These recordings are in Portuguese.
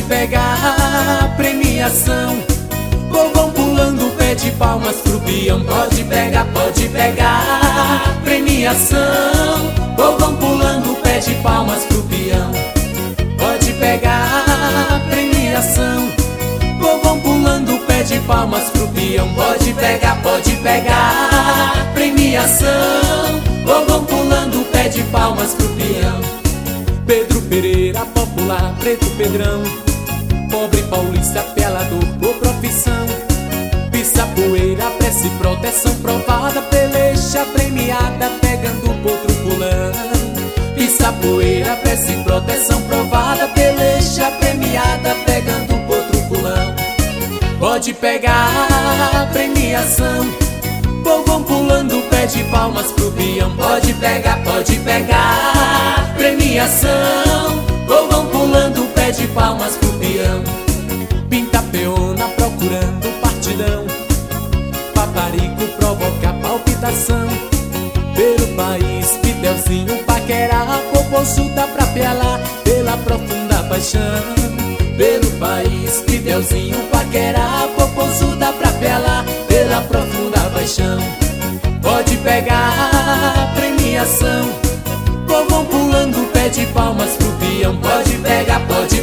pegar premiação. Povão pulando, pede palmas pro peão. Pode pegar premiação. Povão pulando, pede palmas pro peão. Pode pegar premiação. Povão pulando, pede palmas pro peão. Pode pegar premiação. Povão pulando, pede palmas pro peão. Pedro Pereira, popular, preto Pedrão. Pobre paulista, apelador por profissão. Pisa poeira, prece, proteção provada, peleja premiada, pegando potro pulando. Pisa poeira, prece, proteção provada, peleja premiada, pegando potro pulando. Pode pegar premiação. Povão pulando, pede palmas pro peão. Pode pegar premiação. Povão pulando, pede palmas pro peão. Pinta peona procurando partidão. Paparico provoca palpitação. Pelo país, Pitelzinho paquera, popozuda pra pelar pela profunda paixão. Pelo país, Pitelzinho paquera, popozuda pra pelar pela profunda paixão. Pode pegar premiação. Povão pulando, pede palmas pro peão. Pode pegar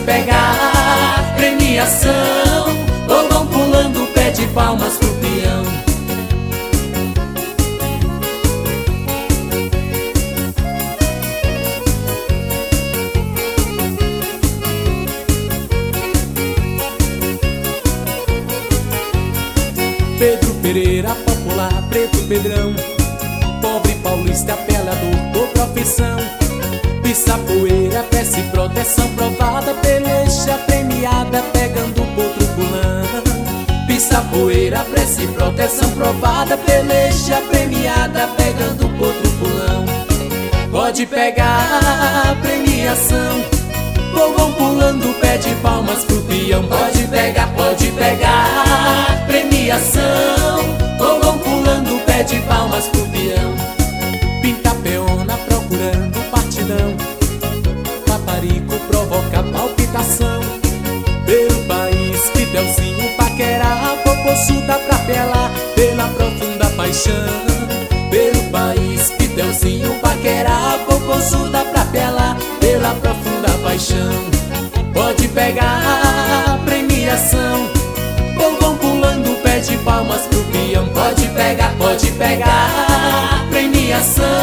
premiação. Povão pulando, pede palmas pro peão. Pedro Pereira, popular, preto Pedrão. Pobre paulista, apelador por profissão. Pisa poeira, prece, proteção provada, peleja premiada, pegando potro pulando. Pisa poeira, prece, proteção provada, peleja premiada, pegando potro pulão. Pode pegar premiação. Povão pulando, pede palmas pro peão. Pode pegar premiação. Povão pulando, pede palmas pro peão. Pinta peona procurando partidão. Paparico provoca palpitação. Pelo país, Pitelzinho paquera, popozuda pra pelar pela profunda paixão. Pelo país, Pitelzinho paquera, popozuda pra pelar pela profunda paixão. Pode pegar premiação. Povão pulando, pede palmas pro peão. Pode pegar premiação.